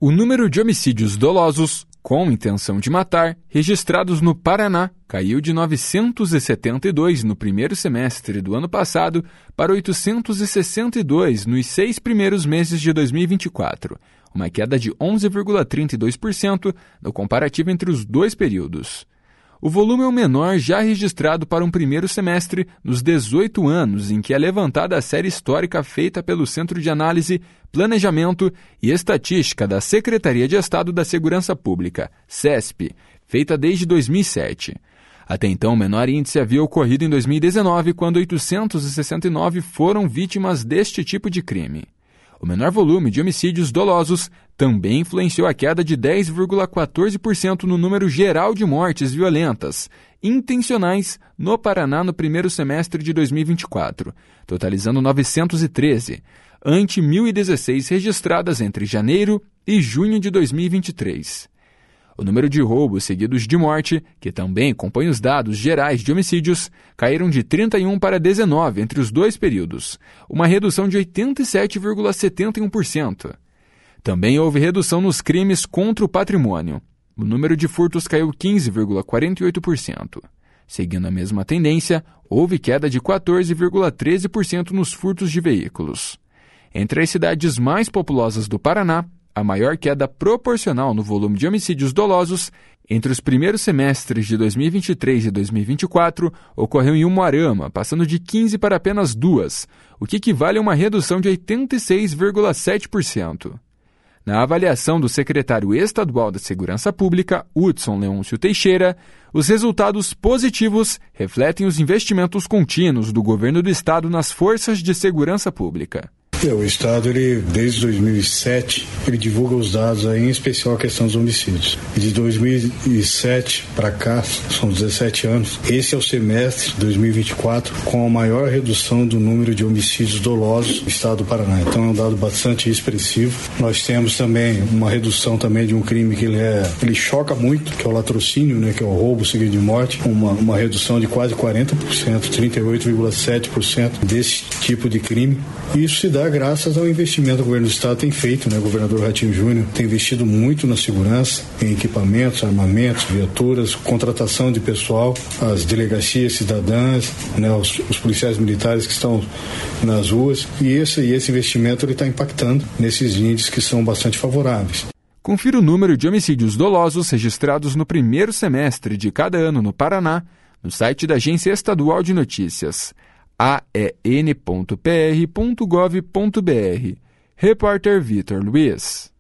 O número de homicídios dolosos com intenção de matar registrados no Paraná caiu de 972 no primeiro semestre do ano passado para 862 nos 6 primeiros meses de 2024, uma queda de 11,32% no comparativo entre os dois períodos. O volume é o menor já registrado para um primeiro semestre nos 18 anos em que é levantada a série histórica feita pelo Centro de Análise, Planejamento e Estatística da Secretaria de Estado da Segurança Pública, CESP, feita desde 2007. Até então, o menor índice havia ocorrido em 2019, quando 869 foram vítimas deste tipo de crime. O menor volume de homicídios dolosos também influenciou a queda de 10,14% no número geral de mortes violentas intencionais no Paraná no primeiro semestre de 2024, totalizando 913, ante 1.016 registradas entre janeiro e junho de 2023. O número de roubos seguidos de morte, que também compõe os dados gerais de homicídios, caíram de 31 para 19 entre os dois períodos, uma redução de 87,71%. Também houve redução nos crimes contra o patrimônio. O número de furtos caiu 15,48%. Seguindo a mesma tendência, houve queda de 14,13% nos furtos de veículos. Entre as cidades mais populosas do Paraná, a maior queda proporcional no volume de homicídios dolosos entre os primeiros semestres de 2023 e 2024 ocorreu em Umuarama, passando de 15 para apenas 2, o que equivale a uma redução de 86,7%. Na avaliação do secretário estadual da Segurança Pública, Hudson Leôncio Teixeira, os resultados positivos refletem os investimentos contínuos do governo do estado nas forças de segurança pública. O Estado, desde 2007, ele divulga os dados, aí, em especial a questão dos homicídios. E de 2007 para cá, são 17 anos, esse é o semestre de 2024 com a maior redução do número de homicídios dolosos no estado do Paraná. Então é um dado bastante expressivo. Nós temos também uma redução também de um crime que ele choca muito, que é o latrocínio, né, que é o roubo seguido de morte, uma redução de quase 40%, 38,7% desse tipo de crime. E isso se dá graças ao investimento que o governo do estado tem feito, né? O governador Ratinho Júnior tem investido muito na segurança, em equipamentos, armamentos, viaturas, contratação de pessoal, as delegacias cidadãs, né? Os policiais militares que estão nas ruas, e esse investimento está impactando nesses índices que são bastante favoráveis. Confira o número de homicídios dolosos registrados no primeiro semestre de cada ano no Paraná, no site da Agência Estadual de Notícias, aen.pr.gov.br. Repórter Vitor Luiz.